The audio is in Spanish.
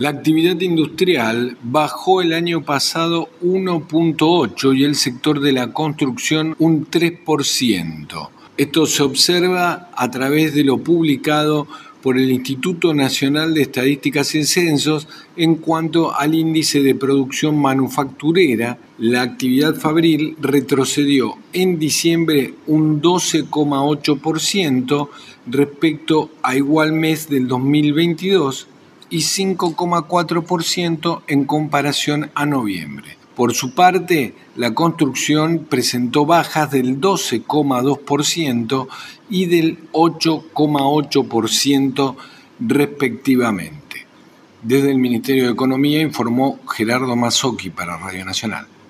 La actividad industrial bajó el año pasado 1,8% y el sector de la construcción un 3%. Esto se observa a través de lo publicado por el Instituto Nacional de Estadísticas y Censos en cuanto al índice de producción manufacturera. La actividad fabril retrocedió en diciembre un 12,8% respecto a igual mes del 2022 y 5,4% en comparación a noviembre. Por su parte, la construcción presentó bajas del 12,2% y del 8,8% respectivamente. Desde el Ministerio de Economía informó Gerardo Mazzocchi para Radio Nacional.